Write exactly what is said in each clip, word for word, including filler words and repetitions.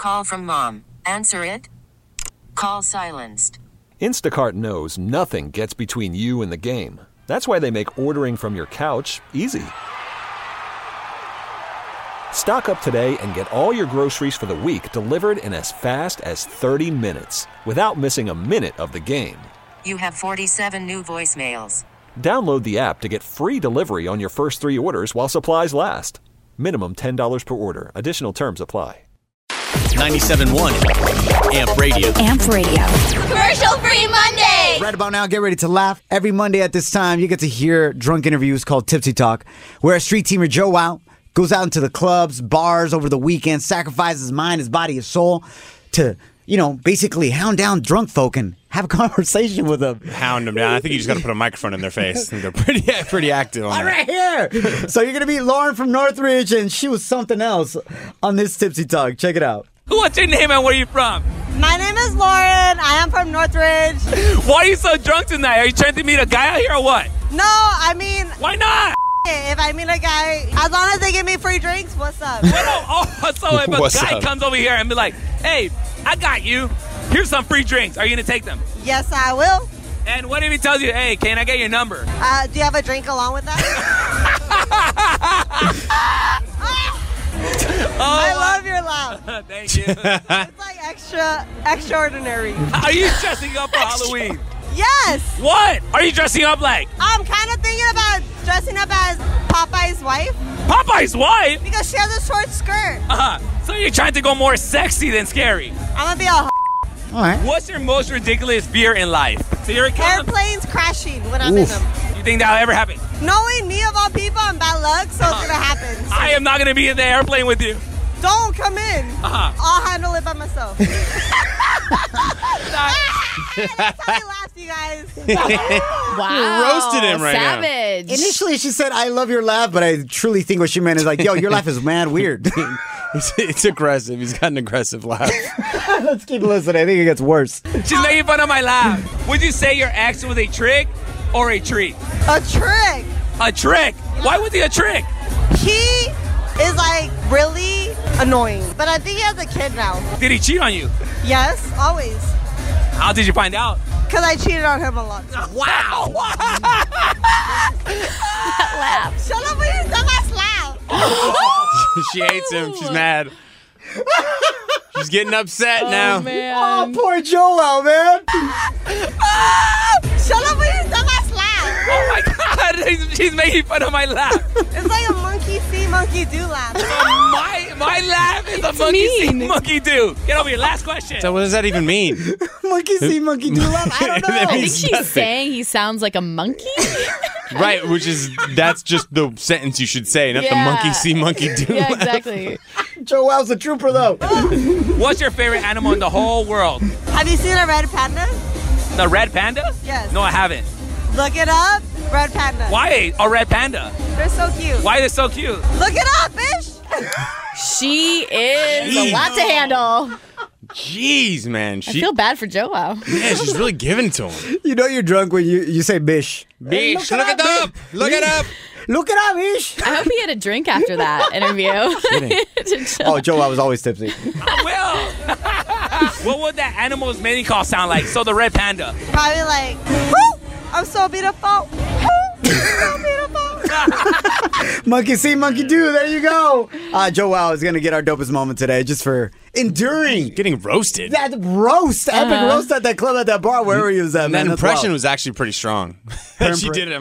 call from mom. Answer it. Call silenced. Instacart knows nothing gets between you and the game. That's why they make ordering from your couch easy. Stock up today and get all your groceries for the week delivered in as fast as thirty minutes without missing a minute of the game. You have forty-seven new voicemails. Download the app to get free delivery on your first three orders while supplies last. Minimum ten dollars per order. Additional terms apply. ninety-seven point one Amp Radio. Amp Radio. Commercial free Monday. Right about now, get ready to laugh. Every Monday at this time, you get to hear drunk interviews called Tipsy Talk, where a street teamer, Joe Wow, goes out into the clubs, bars over the weekend, sacrifices his mind, his body, his soul to, you know, basically hound down drunk folk and have a conversation with them. Hound them down. I think you just got to put a microphone in their face. I think they're pretty pretty active on All that. right here. So you're going to meet Lauren from Northridge, and she was something else on this Tipsy Talk. Check it out. What's your name and where are you from? My name is Lauren. I am from Northridge. Why are you so drunk tonight? Are you trying to meet a guy out here or what? No, I mean... Why not? If I meet a guy, as long as they give me free drinks, what's up? Well, oh, so if a What's guy up? comes over here and be like, hey, I got you. Here's some free drinks. Are you going to take them? Yes, I will. And what if he tells you, hey, can I get your number? Uh, do you have a drink along with that? Oh, I love your laugh. Thank you. It's like extra, extraordinary. Are you dressing up for Halloween? Yes. What are you dressing up like? I'm kind of thinking about dressing up as Popeye's wife. Popeye's wife? Because she has a short skirt. Uh-huh. So you're trying to go more sexy than scary. I'm going to be a All right. What's your most ridiculous fear in life? So you're a airplanes crashing when I'm in them. You think that'll ever happen? Knowing me of all people, I'm bad luck, so it's going to happen. So I am not going to be in the airplane with you. don't come in. Uh-huh. I'll handle it by myself. That's how I laughed, you guys. Wow. You're roasting him right now. Savage. Initially, she said, I love your laugh, but I truly think what she meant is like, yo, your laugh is mad weird. It's, it's aggressive. He's got an aggressive laugh. Let's keep listening. I think it gets worse. She's making fun of my laugh. Would you say your ex was a trick or a treat? A trick. A trick? Why was he a trick? He is like really annoying, but I think he has a kid now. Did he cheat on you? Yes, always. How did you find out? Because I cheated on him a lot. Wow! Laugh. Shut up with your dumbass laugh. She hates him. She's mad. She's getting upset Oh, now. Oh, man. poor Joel, man. Shut up with your dumbass laugh. Oh my God! She's, she's making fun of my laugh. It's like a monkey see, monkey do laugh. my my laugh is a monkey see, mean. monkey do. Get over here. Last question. So what does that even mean? Monkey see, monkey do laugh. I don't know. That I think means she's nothing. saying he sounds like a monkey. Right, which is, that's just the sentence you should say, not the Yeah. monkey see, monkey do. Yeah, laugh. exactly. Joel's a trooper, though. What's your favorite animal in the whole world? Have you seen a red panda? The red panda? Yes. No, I haven't. Look it up. Red panda. Why a red panda? They're so cute. Why are they so cute? Look it up, bitch. She is a lot to handle. Jeez, man. I She, feel bad for Joe. Wow. yeah, she's really giving it to him. You know you're drunk when you, you say bish. Bitch, look it up. Look it up. Look it up, bish. I hope he had a drink after that interview. To chill. Oh, Joel was always tipsy. I will. What would that animal's mating call sound like? So the red panda. Probably like, whoo, I'm so beautiful. Whoo, I'm so beautiful. Monkey see, monkey do. There you go. Uh, Joel is going to get our dopest moment today just for enduring Getting roasted. that roast, epic Uh-huh. roast at that club, at that bar, wherever he was at, And man. that That's impression wild. was actually pretty strong. Her she impre- did it.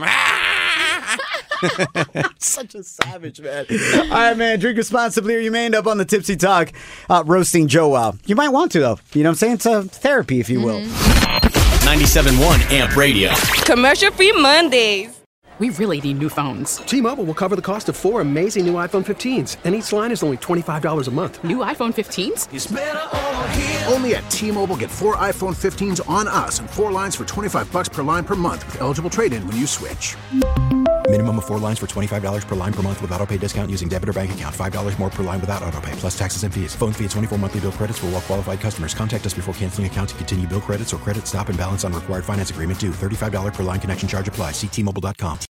Such a savage, man. All right, man. Drink responsibly or you may end up on the Tipsy Talk uh, roasting Joel. You might want to, though. You know what I'm saying? It's a therapy, if you will. ninety-seven point one Amp Radio. Commercial free Mondays. We really need new phones. T-Mobile will cover the cost of four amazing new iPhone fifteens, and each line is only twenty-five dollars a month. New iPhone fifteens? Only at T-Mobile, get four iPhone fifteens on us and four lines for twenty-five bucks per line per month with eligible trade-in when you switch. Minimum of four lines for twenty-five dollars per line per month with autopay discount using debit or bank account. five dollars more per line without autopay, plus taxes and fees. Phone fee at twenty-four monthly bill credits for well-qualified customers. Contact us before canceling account to continue bill credits or credit stop and balance on required finance agreement due. thirty-five dollars per line connection charge applies. See T Mobile dot com.